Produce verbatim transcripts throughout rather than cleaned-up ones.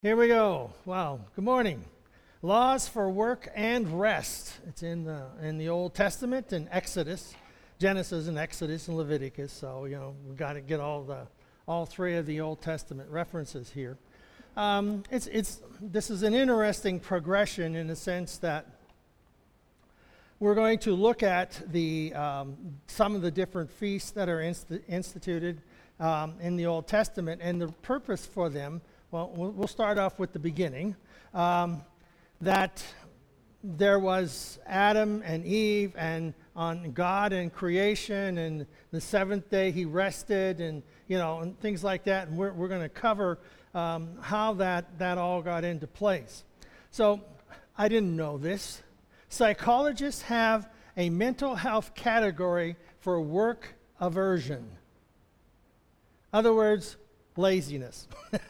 Here we go. Wow. Good morning. Laws for work and rest. It's in the in the Old Testament in Exodus, Genesis and Exodus and Leviticus. So you know we got to get all the all three of the Old Testament references here. Um, it's it's this is an interesting progression in the sense that we're going to look at the um, some of the different feasts that are inst- instituted um, in the Old Testament and the purpose for them. Well, we'll start off with the beginning, um, that there was Adam and Eve and on God and creation, and the seventh day he rested, and you know, and things like that. And we're we're going to cover um, how that that all got into place. So I didn't know this. Psychologists have a mental health category for work aversion. In other words, laziness.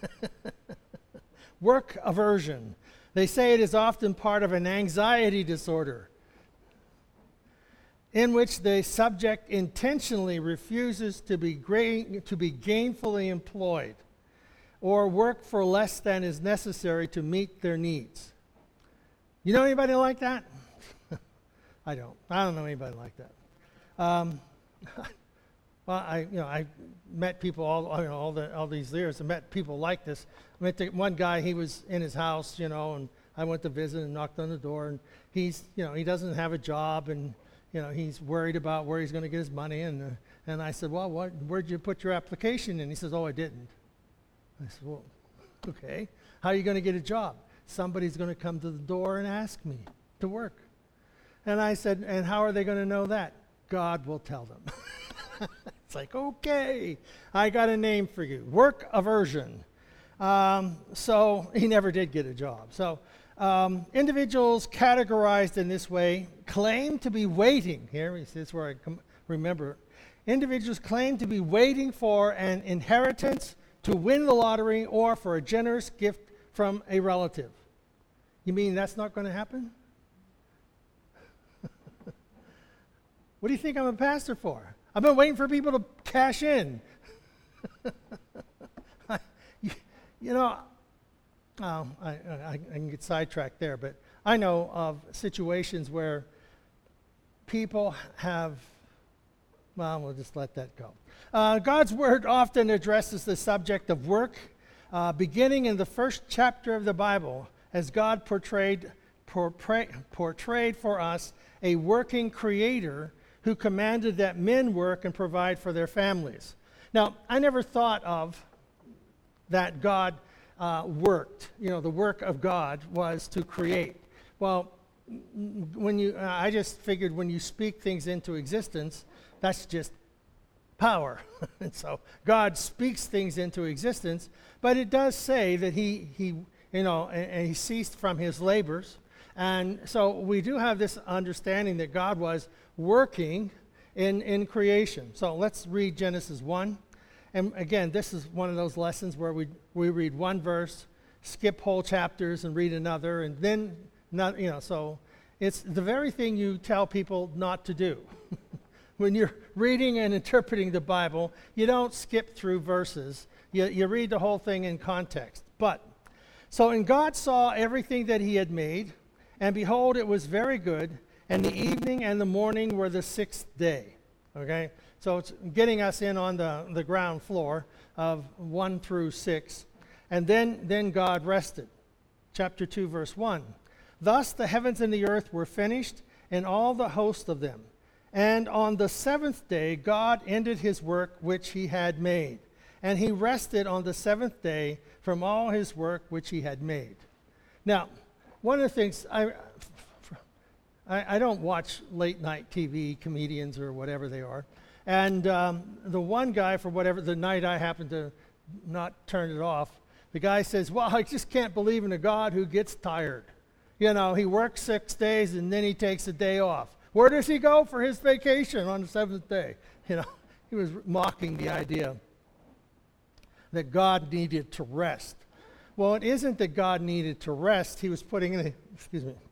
Work aversion. They say it is often part of an anxiety disorder in which the subject intentionally refuses to be gra- to be gainfully employed or work for less than is necessary to meet their needs. You know anybody like that? I don't. I don't know anybody like that. Um, Well, I, you know, I met people all, you know, all the all these years. I met people like this. I met the, one guy. He was in his house, you know, and I went to visit and knocked on the door. And he's, you know, he doesn't have a job, and you know, he's worried about where he's going to get his money. And uh, and I said, well, what? Where'd you put your application in? He says, oh, I didn't. I said, well, okay. How are you going to get a job? Somebody's going to come to the door and ask me to work. And I said, and how are they going to know that? God will tell them. It's like, okay, I got a name for you. Work aversion. Um, so he never did get a job. So um, individuals categorized in this way claim to be waiting. Here, this is where I com- remember. Individuals claim to be waiting for an inheritance, to win the lottery, or for a generous gift from a relative. You mean that's not going to happen? What do you think I'm a pastor for? I've been waiting for people to cash in. you, you know, oh, I, I, I can get sidetracked there, but I know of situations where people have, well, we'll just let that go. Uh, God's Word often addresses the subject of work, uh, beginning in the first chapter of the Bible, as God portrayed, portray, portrayed for us a working creator who commanded that men work and provide for their families. Now, I never thought of that God uh, worked. You know, the work of God was to create. Well, when you, uh, I just figured when you speak things into existence, that's just power. And so God speaks things into existence, but it does say that he, he you know, and, and he ceased from his labors. And so we do have this understanding that God was working in, in creation. So let's read Genesis one. And again, this is one of those lessons where we we read one verse, skip whole chapters and read another, and then, not, you know, so it's the very thing you tell people not to do. When you're reading and interpreting the Bible, you don't skip through verses. You, you read the whole thing in context. But, so, and God saw everything that he had made, and behold, it was very good, and the evening and the morning were the sixth day. Okay? So it's getting us in on the, the ground floor of one through six. And then, then God rested. Chapter two, verse one. Thus the heavens and the earth were finished, and all the host of them. And on the seventh day God ended his work which he had made. And he rested on the seventh day from all his work which he had made. Now, one of the things, I, I, I don't watch late night T V comedians or whatever they are. And um, the one guy, for whatever, the night I happened to not turn it off, the guy says, well, I just can't believe in a God who gets tired. You know, he works six days and then he takes a day off. Where does he go for his vacation on the seventh day? You know, he was mocking the idea that God needed to rest. Well, it isn't that God needed to rest. He was putting, in a, excuse me,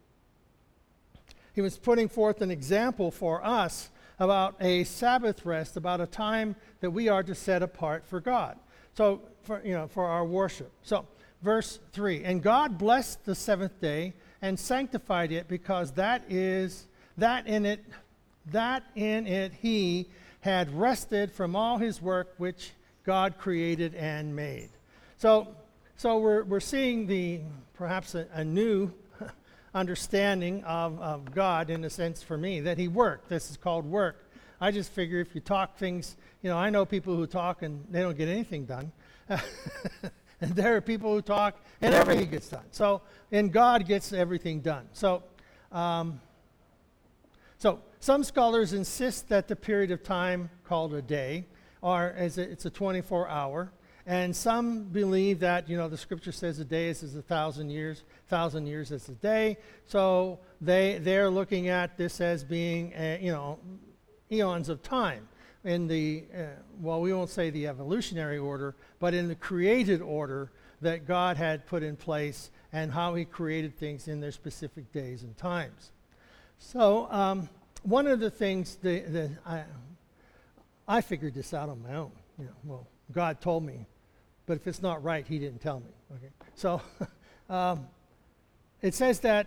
he was putting forth an example for us about a Sabbath rest, about a time that we are to set apart for God. So, for you know, for our worship. So, verse three. And God blessed the seventh day and sanctified it, because that is that in it that in it he had rested from all his work which God created and made. So so we're we're seeing the perhaps a, a new understanding of, of God, in a sense, for me, that he worked. This is called work. I just figure if you talk things, you know, I know people who talk and they don't get anything done. And there are people who talk and everything gets done. So, and God gets everything done. So, um, so some scholars insist that the period of time called a day, or as a, it's a twenty-four hour, and some believe that, you know, the scripture says a day is, is a thousand years, thousand years is a day. So they they're looking at this as being, a, you know, eons of time. In the, uh, well, we won't say the evolutionary order, but in the created order that God had put in place, and how he created things in their specific days and times. So um, one of the things that, that I, I figured this out on my own. You know, well, God told me, but if it's not right, he didn't tell me. Okay, so um, it says that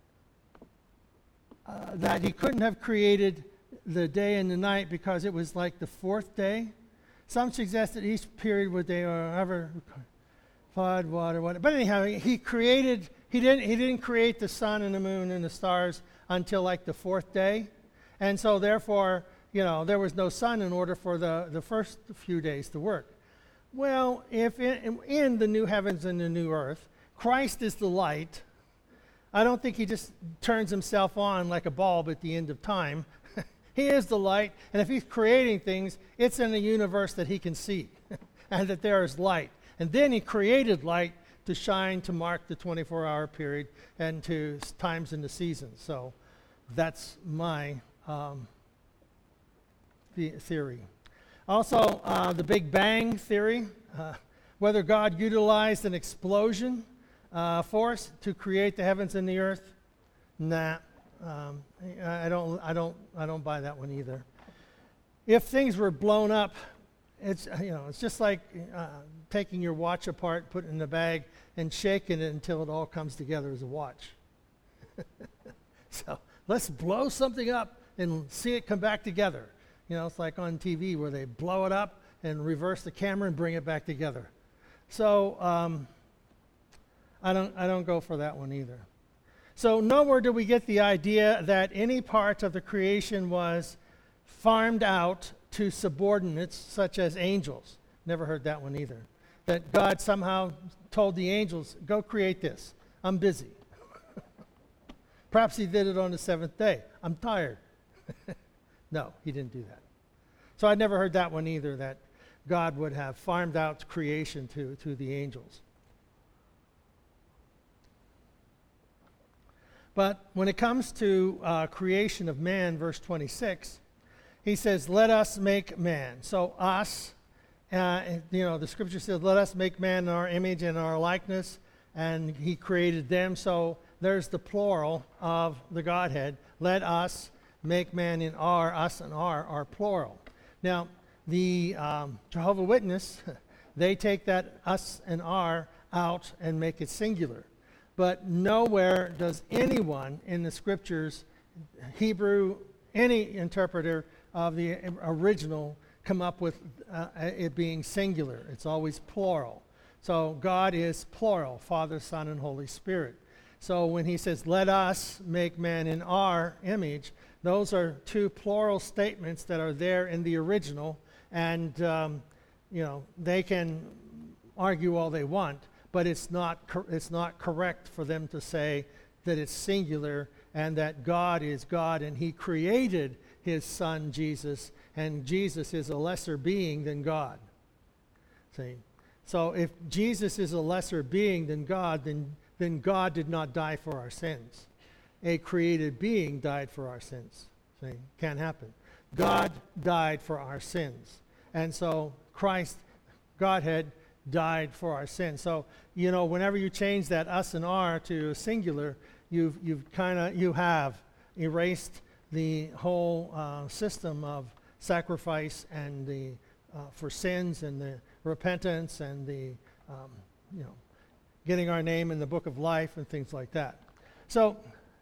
uh, that he couldn't have created the day and the night because it was like the fourth day. Some suggest that each period would they or ever flood, water, whatever. But anyhow, he created. He didn't. He didn't create the sun and the moon and the stars until like the fourth day, and so therefore, you know, there was no sun in order for the the first few days to work. Well, if in, in the new heavens and the new earth, Christ is the light. I don't think he just turns himself on like a bulb at the end of time. He is the light, and if he's creating things, it's in a universe that he can see, and that there is light. And then he created light to shine, to mark the twenty-four hour period, and to s- times in the seasons. So that's my um, the- theory. Also, uh, the Big Bang theory, uh, whether God utilized an explosion uh, force to create the heavens and the earth, nah. Um, I don't, I don't, I don't buy that one either. If things were blown up, it's you know, it's just like uh, taking your watch apart, putting it in a bag, and shaking it until it all comes together as a watch. So let's blow something up and see it come back together. You know, it's like on T V where they blow it up and reverse the camera and bring it back together. So um, I don't, I don't go for that one either. So nowhere do we get the idea that any part of the creation was farmed out to subordinates such as angels. Never heard that one either. That God somehow told the angels, go create this. I'm busy. Perhaps he did it on the seventh day. I'm tired. No, he didn't do that. So I never heard that one either, that God would have farmed out creation to, to the angels. But when it comes to uh, creation of man, verse twenty-six, he says, let us make man. So us, uh, you know, the scripture says, let us make man in our image and our likeness, and he created them. So there's the plural of the Godhead. Let us make man in our, us and our, are plural. Now, the um, Jehovah's Witness, they take that us and our out and make it singular. But nowhere does anyone in the scriptures, Hebrew, any interpreter of the original, come up with uh, it being singular. It's always plural. So God is plural, Father, Son, and Holy Spirit. So when he says, let us make man in our image, those are two plural statements that are there in the original. And, um, you know, they can argue all they want, but it's not cor- it's not correct for them to say that it's singular and that God is God and he created his son Jesus, and Jesus is a lesser being than God. See? So if Jesus is a lesser being than God, then, then God did not die for our sins. A created being died for our sins. See? Can't happen. God died for our sins. And so Christ, Godhead, died for our sins. So, you know, whenever you change that us and our to a singular, you've you've kind of you have erased the whole uh, system of sacrifice and the uh, for sins and the repentance and the um, you know getting our name in the book of life and things like that. So,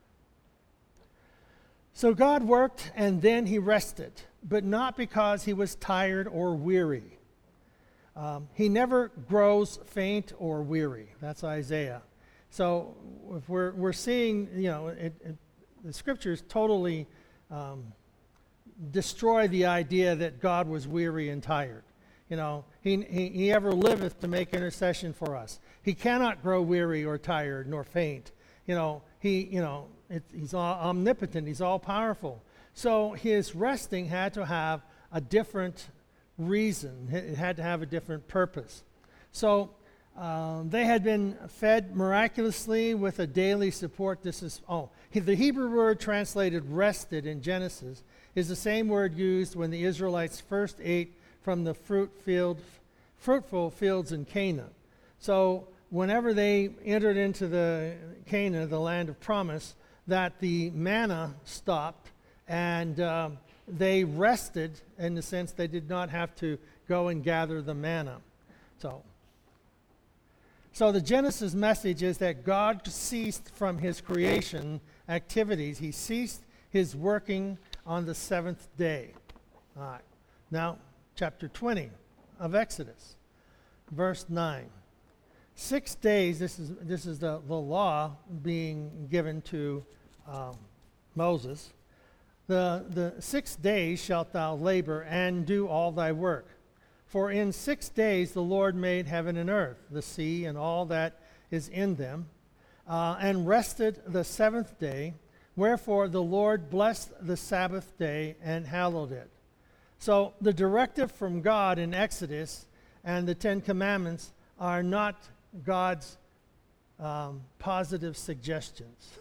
so God worked and then he rested, but not because he was tired or weary. Um, he never grows faint or weary. That's Isaiah. So if we're we're seeing, you know, it, it, the scriptures totally um, destroy the idea that God was weary and tired. You know, he, he he ever liveth to make intercession for us. He cannot grow weary or tired nor faint. You know, he you know it, he's all omnipotent. He's all powerful. So his resting had to have a different reason. It had to have a different purpose. So um, they had been fed miraculously with a daily support. This is, oh, the Hebrew word translated rested in Genesis is the same word used when the Israelites first ate from the fruit field, fruitful fields in Canaan. So whenever they entered into the Canaan, the land of promise, that the manna stopped and um, they rested in the sense they did not have to go and gather the manna. So, so the Genesis message is that God ceased from his creation activities. He ceased his working on the seventh day. All right. Now, chapter twenty of Exodus, verse nine. Six days, this is this is the, the law being given to um, Moses. The, the six days shalt thou labor and do all thy work. For in six days the Lord made heaven and earth, the sea and all that is in them, uh, and rested the seventh day. Wherefore the Lord blessed the Sabbath day and hallowed it. So the directive from God in Exodus and the Ten Commandments are not God's um, positive suggestions.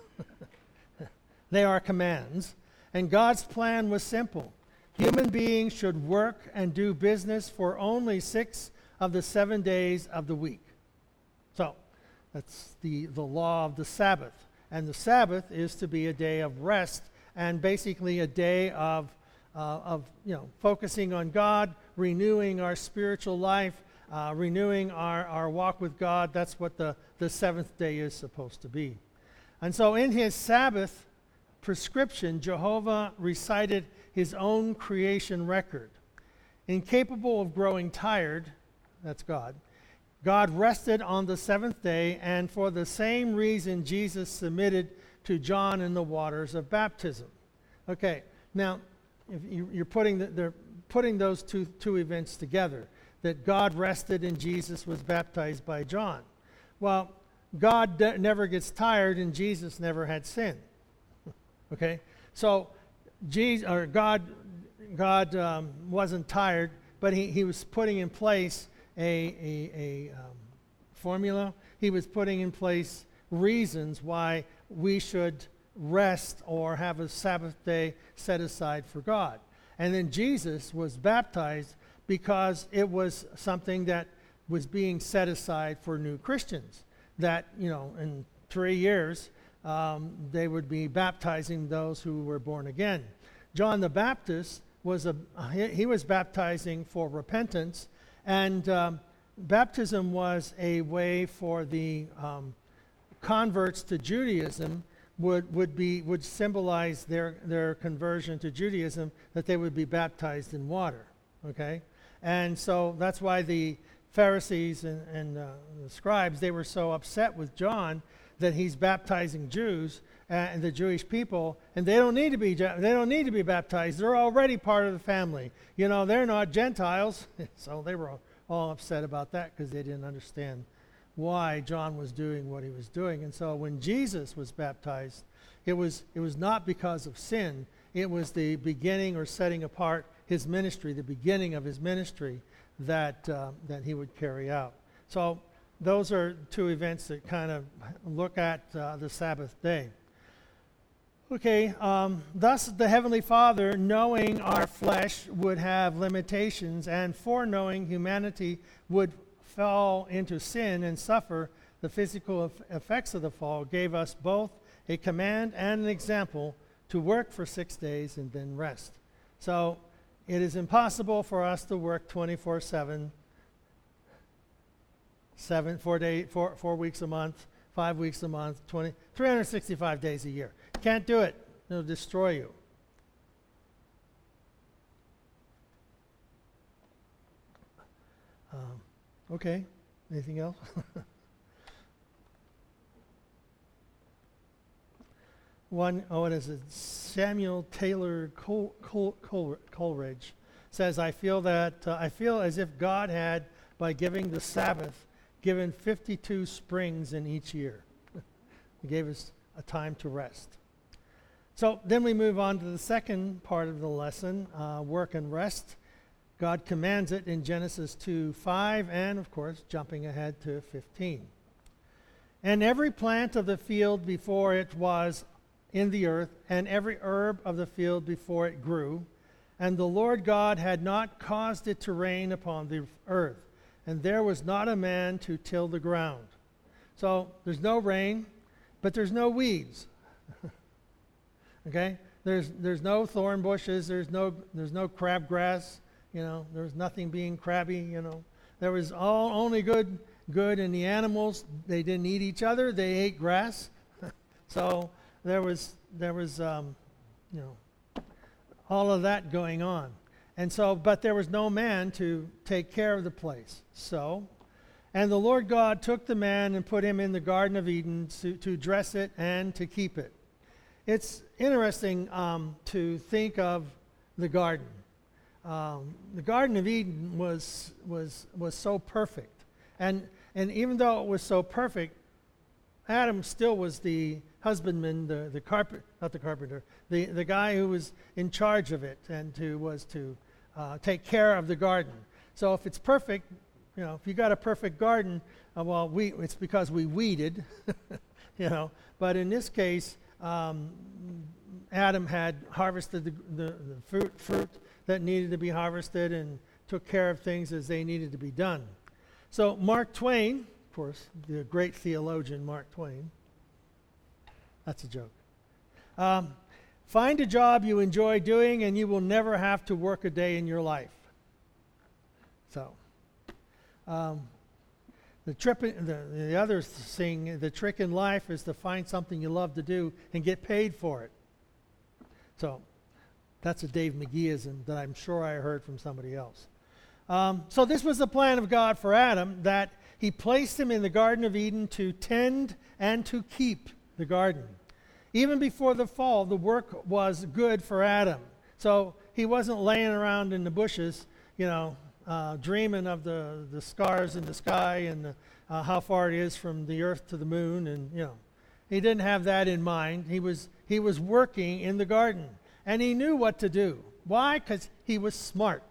They are commands. And God's plan was simple. Human beings should work and do business for only six of the seven days of the week. So that's the, the law of the Sabbath. And the Sabbath is to be a day of rest and basically a day of, uh, of you know, focusing on God, renewing our spiritual life, uh, renewing our, our walk with God. That's what the, the seventh day is supposed to be. And so in his Sabbath prescription, Jehovah recited his own creation record. Incapable of growing tired, that's God, God rested on the seventh day, and for the same reason Jesus submitted to John in the waters of baptism. Okay, now if you, you're putting the, they're putting those two, two events together, that God rested and Jesus was baptized by John. Well, God de- never gets tired and Jesus never had sin. Okay, so Jesus, or God, God um, wasn't tired, but he, he was putting in place a, a, a um, formula. He was putting in place reasons why we should rest or have a Sabbath day set aside for God. And then Jesus was baptized because it was something that was being set aside for new Christians. That, you know, in three years, Um, they would be baptizing those who were born again. John the Baptist was a he, he was baptizing for repentance, and um, baptism was a way for the um, converts to Judaism would would be would symbolize their their conversion to Judaism, that they would be baptized in water. Okay, and so that's why the Pharisees and, and uh, the scribes, they were so upset with John that he's baptizing Jews uh, and the Jewish people, and they don't need to be they don't need to be baptized. They're already part of the family. You know, they're not Gentiles. So they were all, all upset about that because they didn't understand why John was doing what he was doing. And so when Jesus was baptized, it was it was not because of sin. It was the beginning or setting apart his ministry, the beginning of his ministry that uh, that he would carry out. So those are two events that kind of look at uh, the Sabbath day. Okay, um, thus the Heavenly Father, knowing our flesh would have limitations, and foreknowing humanity would fall into sin and suffer the physical eff- effects of the fall, gave us both a command and an example to work for six days and then rest. So it is impossible for us to work twenty-four seven, seven, four, day, four, four weeks a month, five weeks a month, twenty, three hundred sixty-five days a year. Can't do it. It'll destroy you. Um, okay. Anything else? One, oh, it is it? Samuel Taylor Col- Col- Col- Coleridge says, I feel that, uh, I feel as if God had, by giving the Sabbath, given fifty-two springs in each year. He gave us a time to rest. So then we move on to the second part of the lesson, uh, work and rest. God commands it in Genesis two five, and of course, jumping ahead to fifteen. And every plant of the field before it was in the earth, and every herb of the field before it grew, and the Lord God had not caused it to rain upon the earth, and there was not a man to till the ground. So there's no rain, but there's no weeds. Okay? There's there's no thorn bushes, there's no there's no crabgrass, you know, there was nothing being crabby, you know. There was all only good good and the animals, they didn't eat each other, they ate grass. So there was there was um, you know, all of that going on. And so, but there was no man to take care of the place. So, and the Lord God took the man and put him in the Garden of Eden to, to dress it and to keep it. It's interesting um, to think of the garden. Um, the Garden of Eden was was was so perfect, and and even though it was so perfect, Adam still was the husbandman, the the carpet, not the carpenter, the the guy who was in charge of it and who was to uh, take care of the garden. So if it's perfect, you know, if you got a perfect garden, uh, well, we it's because we weeded, you know. But in this case, um, Adam had harvested the, the, the fruit fruit that needed to be harvested and took care of things as they needed to be done. So Mark Twain, of course, the great theologian Mark Twain. That's a joke. Um, find a job you enjoy doing and you will never have to work a day in your life. So, um, the, trip in, the, the other thing, the trick in life is to find something you love to do and get paid for it. So, that's a Dave McGeeism that I'm sure I heard from somebody else. Um, so this was the plan of God for Adam, that he placed him in the Garden of Eden to tend and to keep the garden. Even before the fall, the work was good for Adam. So he wasn't laying around in the bushes, you know, uh, dreaming of the, the stars in the sky and the, uh, how far it is from the earth to the moon, and, you know. He didn't have that in mind. He was, he was working in the garden. And he knew what to do. Why? Because he was smart.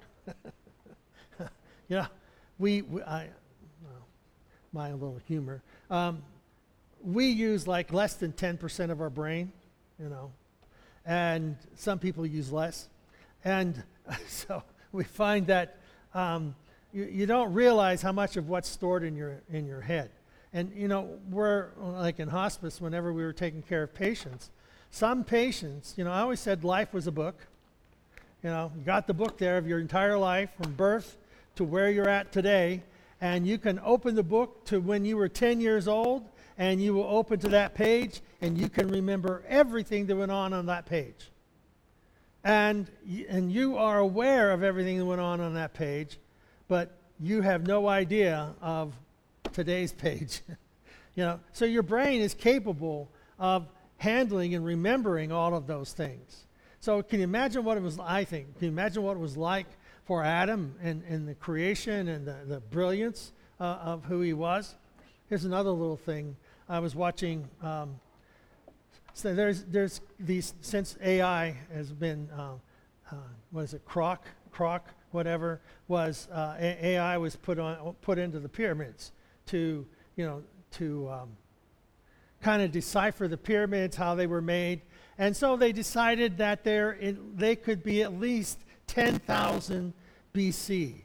You know, we, we I, well, my little humor. Um, we use like less than ten percent of our brain, you know, and some people use less. And so we find that um, you, you don't realize how much of what's stored in your in your head. And, you know, we're like in hospice, whenever we were taking care of patients, some patients, you know, I always said life was a book. You know, you got the book there of your entire life from birth to where you're at today, and you can open the book to when you were ten years old, and you will open to that page, and you can remember everything that went on on that page. And, y- and you are aware of everything that went on on that page, but you have no idea of today's page. You know, so your brain is capable of handling and remembering all of those things. So can you imagine what it was, I think, can you imagine what it was like for Adam and, and the creation and the, the brilliance uh, of who he was? Here's another little thing. I was watching, um, so there's there's these, since A I has been, uh, uh, what is it, Croc, Croc, whatever, was, uh, A- AI was put on, put into the pyramids to, you know, to um, kind of decipher the pyramids, how they were made. And so they decided that they're in, they could be at least ten thousand B C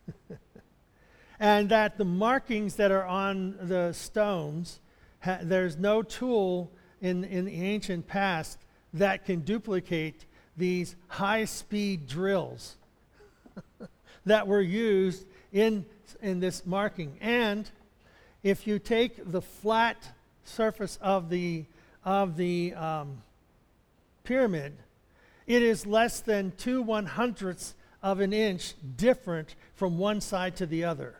And that the markings that are on the stones, ha- there's no tool in, in the ancient past that can duplicate these high-speed drills that were used in, in this marking. And if you take the flat surface of the, of the um, pyramid, it is less than two one hundredths of an inch different from one side to the other.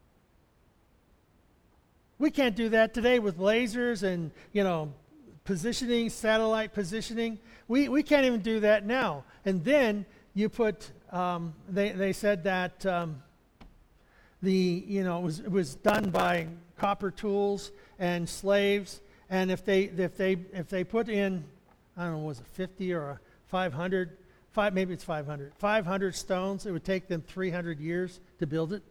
We can't do that today with lasers and, you know, positioning, satellite positioning. We, we can't even do that now. And then you put, um, they, they said that um, the, you know, it was, it was done by copper tools and slaves. And if they, if they, if they put in, I don't know, was it fifty or a five hundred, five, maybe it's five hundred, five hundred stones, it would take them three hundred years to build it.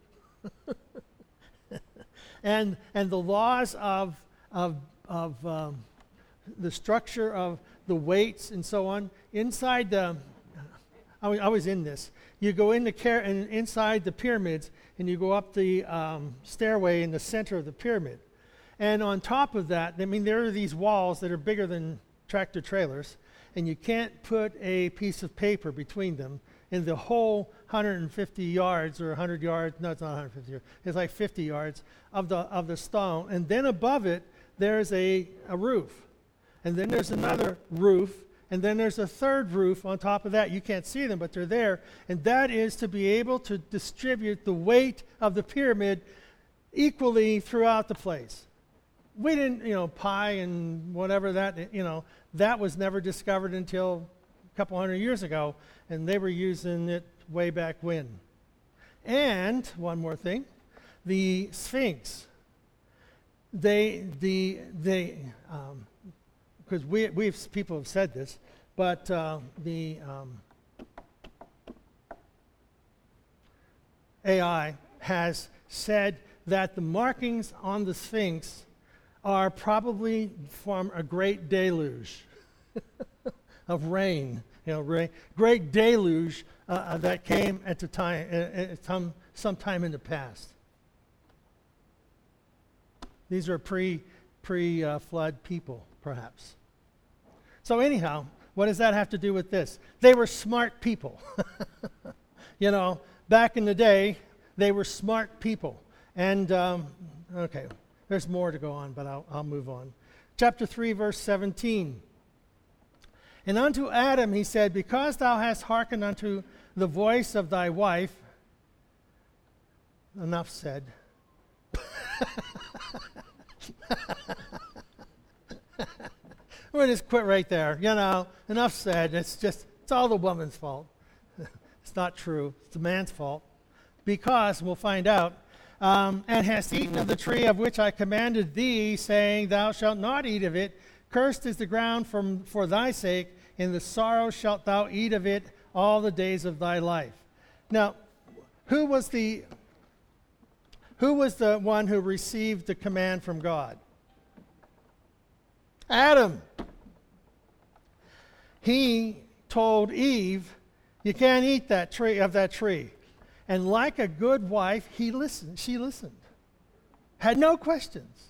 and, and the laws of, of, of um, the structure of the weights and so on, inside the, I was, I was in this, you go in the car- in, inside the pyramids and you go up the um, stairway in the center of the pyramid. And on top of that, I mean, there are these walls that are bigger than tractor trailers, and you can't put a piece of paper between them in the whole one hundred fifty yards or one hundred yards, no, it's not one hundred fifty yards, it's like fifty yards of the, of the stone. And then above it, there's a, a roof. And then there's another roof, and then there's a third roof on top of that. You can't see them, but they're there. And that is to be able to distribute the weight of the pyramid equally throughout the place. We didn't, you know, pi and whatever that, you know, that was never discovered until a couple hundred years ago, and they were using it way back when. And one more thing, the Sphinx. They, the, they, um, because we, we've people have said this, but uh, the um, A I has said that the markings on the Sphinx are probably from a great deluge of rain, you know, rain, great deluge uh, that came at the time, uh, at some sometime in the past. These are pre pre uh, flood people, perhaps. So anyhow, what does that have to do with this? They were smart people. You know, back in the day, they were smart people, and um, okay. There's more to go on, but I'll, I'll move on. Chapter three, verse seventeen. And unto Adam he said, because thou hast hearkened unto the voice of thy wife, enough said. We'll just quit right there. You know, enough said. It's just, it's all the woman's fault. It's not true. It's the man's fault. Because, we'll find out, Um, and hast eaten of the tree of which I commanded thee, saying, thou shalt not eat of it. Cursed is the ground from, for thy sake. In the sorrow shalt thou eat of it all the days of thy life. Now, who was the who was the one who received the command from God? Adam. He told Eve, you can't eat that tree of that tree. And like a good wife, he listened. She listened. Had no questions.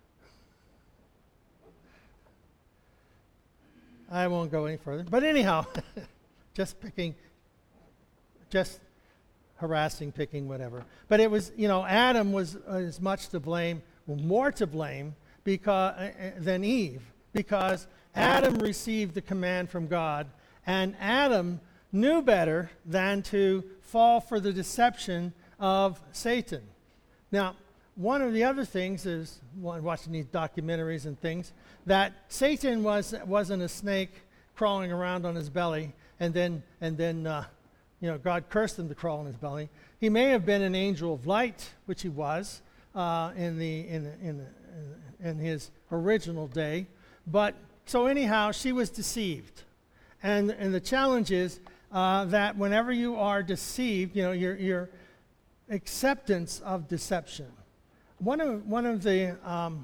I won't go any further. But anyhow, just picking, just harassing, picking, whatever. But it was, you know, Adam was as much to blame, more to blame because, uh, than Eve, because Adam received the command from God, and Adam knew better than to fall for the deception of Satan. Now, one of the other things is, watching these documentaries and things, that Satan was, wasn't a snake crawling around on his belly, and then, and then uh, you know, God cursed him to crawl on his belly. He may have been an angel of light, which he was uh, in, the, in, the, in, the, in his original day. But, so anyhow, she was deceived. And, and the challenge is, Uh, that whenever you are deceived, you know, your, your acceptance of deception. One of, one of the um,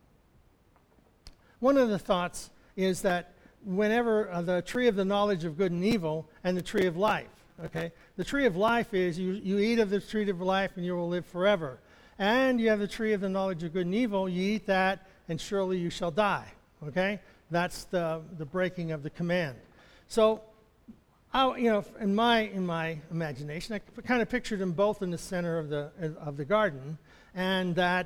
one of the thoughts is that whenever uh, the tree of the knowledge of good and evil and the tree of life, okay, the tree of life is you, you eat of the tree of life and you will live forever. And you have the tree of the knowledge of good and evil, you eat that and surely you shall die, okay? That's the, the breaking of the command. So, I, you know, in my in my imagination, I kind of pictured them both in the center of the of the garden, and that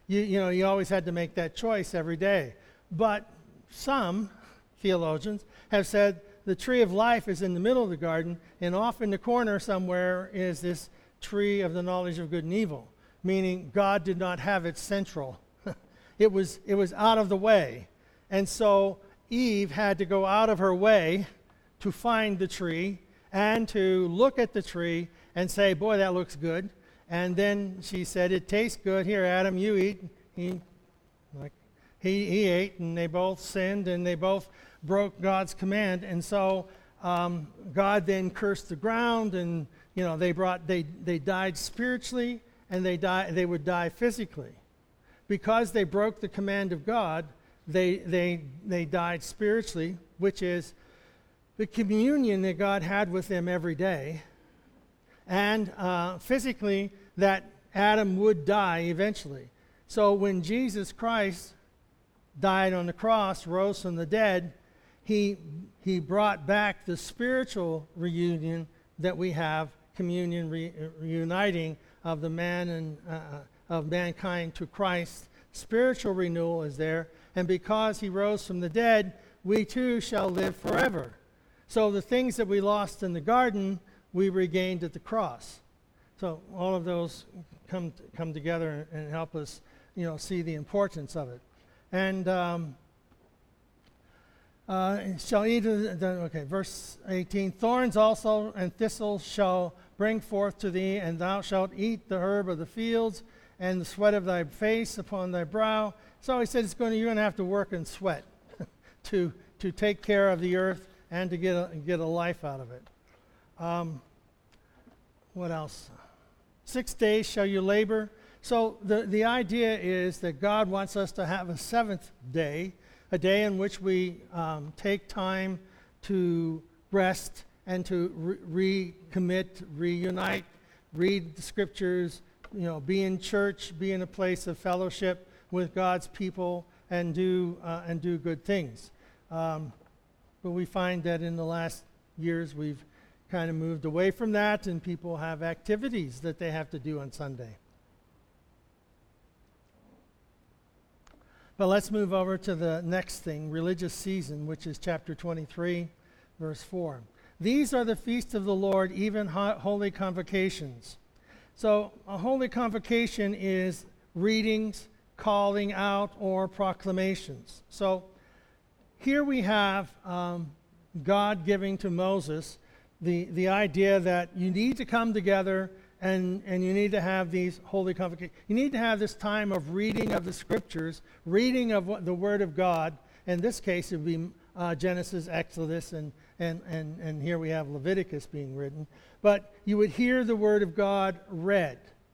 you, you know, you always had to make that choice every day. But some theologians have said the tree of life is in the middle of the garden, and off in the corner somewhere is this tree of the knowledge of good and evil, meaning God did not have it central. it was it was out of the way. And so Eve had to go out of her way to find the tree and to look at the tree and say, boy, that looks good. And then she said, it tastes good. Here, Adam, you eat. He, like, he, he ate, and they both sinned, and they both broke God's command. And so um, God then cursed the ground, and you know they brought they they died spiritually, and they die they would die physically, because they broke the command of God. They they they died spiritually, which is the communion that God had with them every day, and uh, physically that Adam would die eventually. So when Jesus Christ died on the cross, rose from the dead, he he brought back the spiritual reunion that we have, communion re, reuniting of the man and uh, of mankind to Christ. Spiritual renewal is there, and because he rose from the dead, we too shall live forever. So the things that we lost in the garden, we regained at the cross. So all of those come come together and help us, you know, see the importance of it. And um, uh, shall eat of the, okay, verse eighteen, thorns also and thistles shall bring forth to thee, and thou shalt eat the herb of the fields, and the sweat of thy face upon thy brow. So he said, it's going to, you're going to have to work and sweat to to take care of the earth and to get a, get a life out of it. Um, what else? Six days shall you labor. So the, the idea is that God wants us to have a seventh day, a day in which we um, take time to rest and to re- recommit, reunite, read the scriptures, you know, be in church, be in a place of fellowship with God's people, and do uh, and do good things. Um, but we find that in the last years we've kind of moved away from that, and people have activities that they have to do on Sunday. But let's move over to the next thing, religious season, which is chapter twenty-three, verse four. These are the feasts of the Lord, even ho- holy convocations. So a holy convocation is readings, calling out, or proclamations. So here we have um, God giving to Moses the, the idea that you need to come together and, and you need to have these holy convocations. You need to have this time of reading of the scriptures, reading of what, the Word of God. In this case, it would be uh, Genesis, Exodus, and, and, and, and here we have Leviticus being written. But you would hear the Word of God read.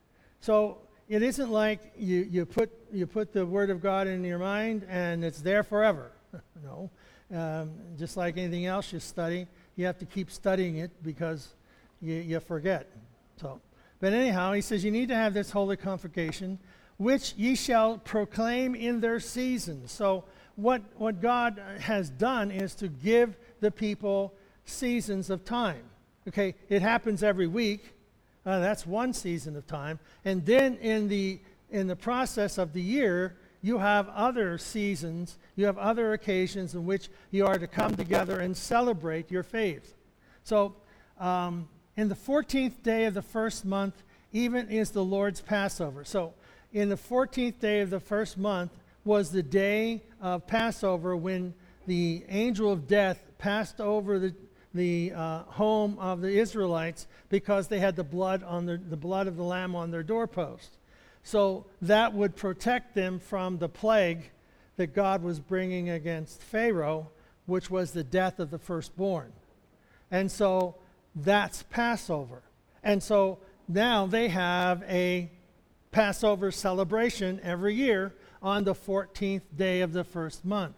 So it isn't like you, you, put, you put the Word of God in your mind and it's there forever. No. Um, just like anything else you study, you have to keep studying it because you, you forget. So, but anyhow, he says you need to have this holy convocation, which ye shall proclaim in their seasons. So what, what God has done is to give the people seasons of time. Okay, it happens every week. Uh, that's one season of time. And then in the in the process of the year, you have other seasons, you have other occasions in which you are to come together and celebrate your faith. So um, in the fourteenth day of the first month, even is the Lord's Passover. So in the fourteenth day of the first month was the day of Passover when the angel of death passed over the the uh, home of the Israelites because they had the blood on their, the blood of the lamb on their doorpost. So that would protect them from the plague that God was bringing against Pharaoh, which was the death of the firstborn. And so that's Passover. And so now they have a Passover celebration every year on the fourteenth day of the first month.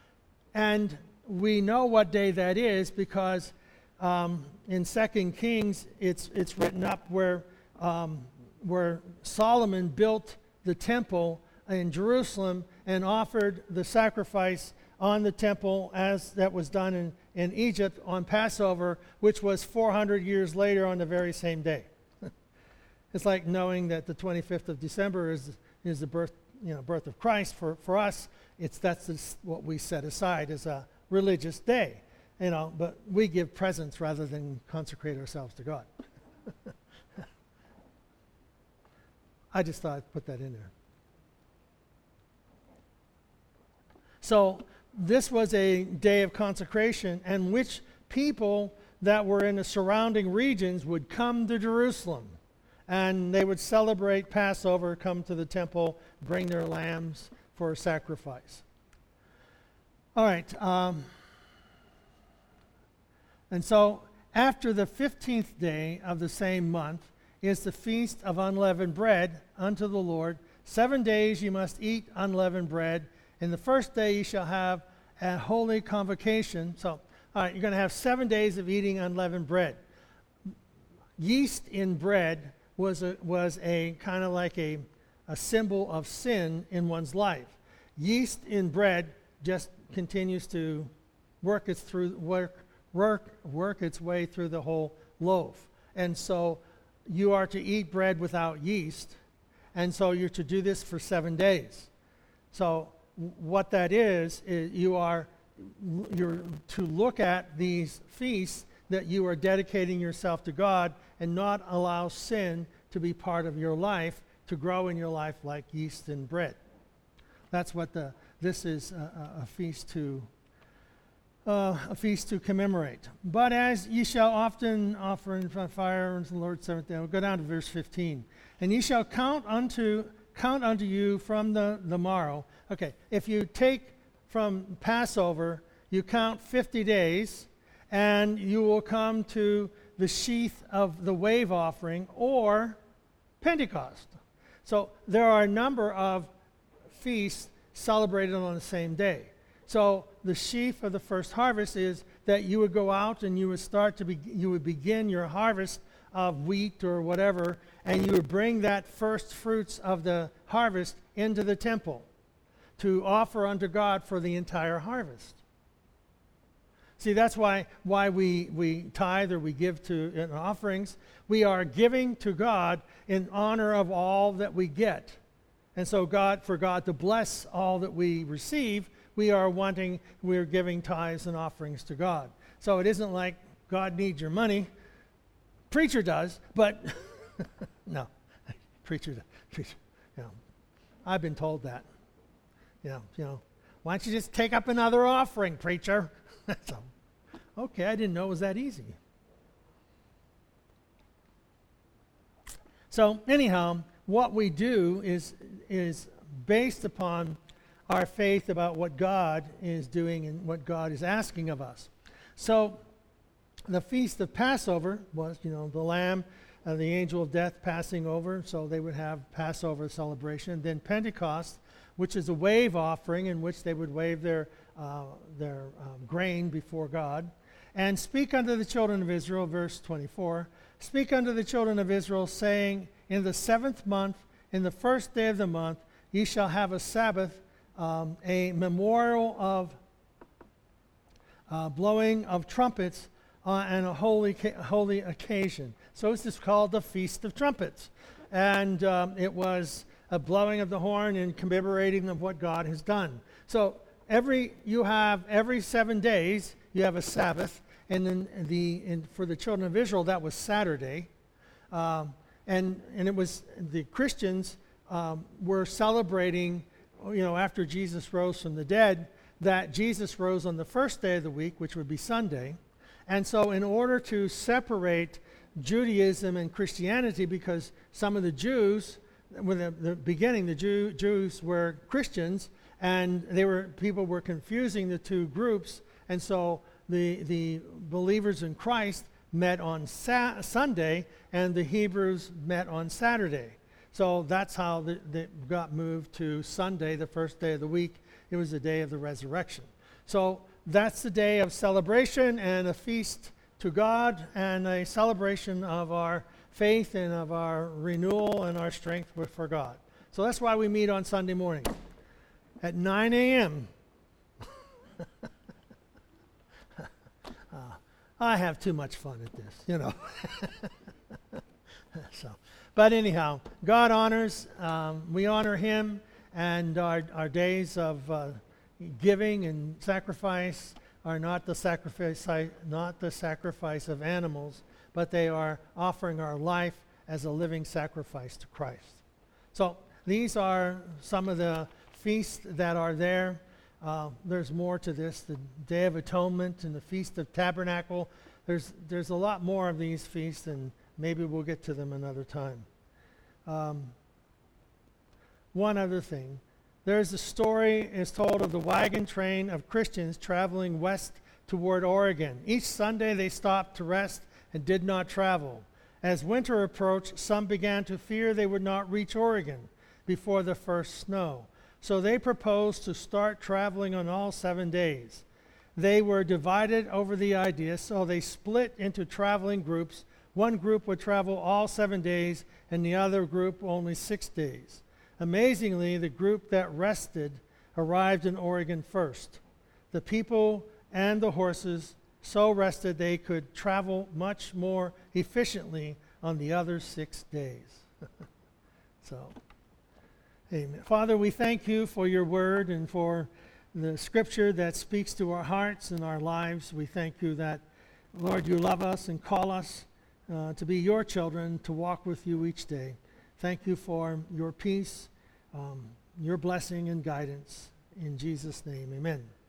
And we know what day that is because um, in Second Kings it's it's written up where um, where Solomon built the temple in Jerusalem and offered the sacrifice on the temple as that was done in, in Egypt on Passover, which was four hundred years later on the very same day. It's like knowing that the twenty-fifth of December is is the birth you know, birth of Christ, for, for us, it's that's this, what we set aside as a religious day, you know, but we give presents rather than consecrate ourselves to God. I just thought I'd put that in there. So this was a day of consecration, and which people that were in the surrounding regions would come to Jerusalem, and they would celebrate Passover, come to the temple, bring their lambs for a sacrifice. All right. Um, and so after the fifteenth day of the same month is the feast of unleavened bread unto the Lord. Seven days you must eat unleavened bread. In the first day you shall have a holy convocation. So, all right, you're going to have seven days of eating unleavened bread. Yeast in bread was a, was a kind of like a, a symbol of sin in one's life. Yeast in bread just continues to work its through work work work its way through the whole loaf. And so you are to eat bread without yeast, and so you're to do this for seven days. So what that is, is you are you're to look at these feasts that you are dedicating yourself to God and not allow sin to be part of your life, to grow in your life like yeast in bread. That's what the this is a, a feast to uh, a feast to commemorate. But as ye shall often offer in fire unto the Lord's seventh day. We'll go down to verse fifteen. And ye shall count unto count unto you from the, the morrow. Okay, if you take from Passover, you count fifty days, and you will come to the sheath of the wave offering or Pentecost. So there are a number of feasts celebrated on the same day. So the sheaf of the first harvest is that you would go out and you would start to be, you would begin your harvest of wheat or whatever, and you would bring that first fruits of the harvest into the temple to offer unto God for the entire harvest. See, that's why why we, we tithe or we give to in offerings. We are giving to God in honor of all that we get. And so God, for God to bless all that we receive, we are wanting, we're giving tithes and offerings to God. So it isn't like God needs your money. Preacher does, but no. Preacher, preacher, you know, I've been told that. You know, you know, why don't you just take up another offering, preacher? So, okay, I didn't know it was that easy. So anyhow, what we do is is based upon our faith about what God is doing and what God is asking of us. So the feast of Passover was, you know, the lamb, uh, the angel of death passing over, so they would have Passover celebration. Then Pentecost, which is a wave offering in which they would wave their uh, their um, grain before God. And speak unto the children of Israel, verse twenty-four, speak unto the children of Israel, saying, in the seventh month, in the first day of the month, ye shall have a Sabbath, um, a memorial of uh, blowing of trumpets uh, and a holy ca- holy occasion. So this is called the Feast of Trumpets. And um, it was a blowing of the horn and commemorating of what God has done. So every you have every seven days you have a Sabbath, and then the and for the children of Israel that was Saturday, um, and and it was the Christians um, were celebrating, you know, after Jesus rose from the dead, that Jesus rose on the first day of the week, which would be Sunday, and so in order to separate Judaism and Christianity, because some of the Jews, with the, the beginning, the Jew, Jews were Christians, and they were people were confusing the two groups, and so the the believers in Christ met on Sa- Sunday, and the Hebrews met on Saturday. So that's how the, they got moved to Sunday, the first day of the week. It was the day of the resurrection. So that's the day of celebration and a feast to God and a celebration of our faith and of our renewal and our strength for God. So that's why we meet on Sunday morning at nine a.m. uh, I have too much fun at this, you know. So, but anyhow, God honors, um, we honor him, And our, our days of uh, giving and sacrifice are not the sacrifice, not the sacrifice of animals, but they are offering our life as a living sacrifice to Christ. So these are some of the feasts that are there. Uh, there's more to this, the Day of Atonement and the Feast of Tabernacle. There's, there's a lot more of these feasts, and maybe we'll get to them another time. Um, one other thing. There's a story is told of the wagon train of Christians traveling west toward Oregon. Each Sunday they stopped to rest and did not travel. As winter approached, some began to fear they would not reach Oregon before the first snow. So they proposed to start traveling on all seven days. They were divided over the idea, so they split into traveling groups. One group would travel all seven days, and the other group only six days. Amazingly, the group that rested arrived in Oregon first. The people and the horses so rested they could travel much more efficiently on the other six days. So, amen. Father, we thank you for your word and for the scripture that speaks to our hearts and our lives. We thank you that, Lord, you love us and call us uh, to be your children, to walk with you each day. Thank you for your peace, um, your blessing and guidance. In Jesus' name, amen.